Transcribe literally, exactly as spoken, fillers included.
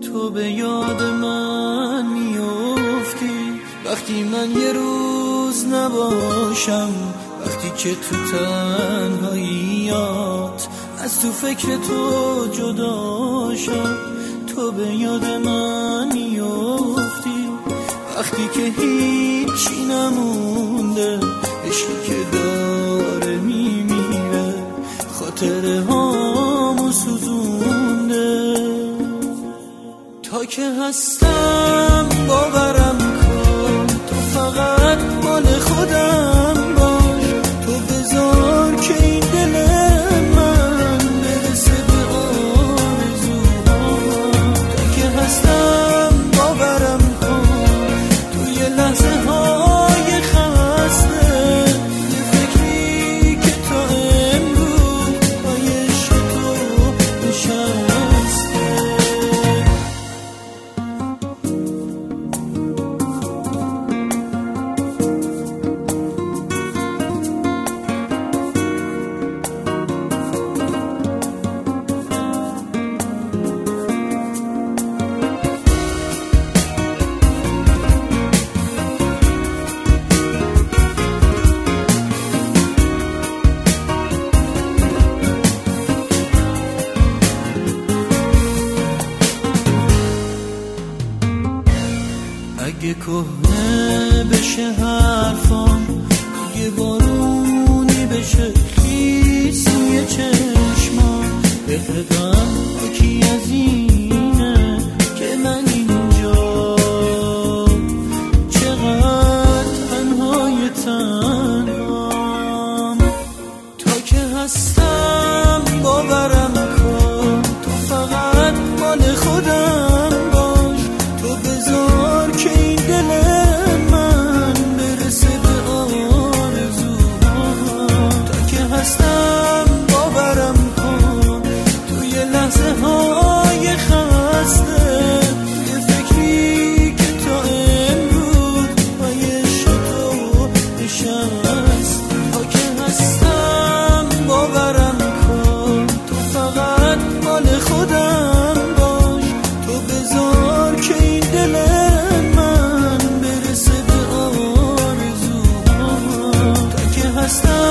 تو به یاد من میافتی وقتی من یه روز نباشم، وقتی که تو تنهاییات از تو فکر تو جداشم. تو به یاد من میافتی وقتی که هیچی نمونده، عشقی که داره میمیره، خاطره هامو سوزونده. تا که هستم باورم کن، تو فقط مال خودم باش. تو بذار که این دل من برسه به آرزوهام. تا که هستم باورم کن، تو یه لحظه های خسته، یه فکری که تا امروز پای عشق تو نشسته. اگه کهنه بشه حرفام، اگه بارونی بشه خیسوی چشمام، بهتم کی از اینه که من اینجا چقدر تنهای تنهام. تا که هستم باورم کن، تو فقط مال خودم باش. تو بذار که این دل من برسه به آرزوهام. تا که هستم باورم کن، تو یه لحظه های خسته، یه فکری که تا امروز پای عشق تو نشسته. تا که هستم باورم کن، تو فقط مال خودم باش. تو بذار که این دل من برسه به آرزوهام. تا که هستم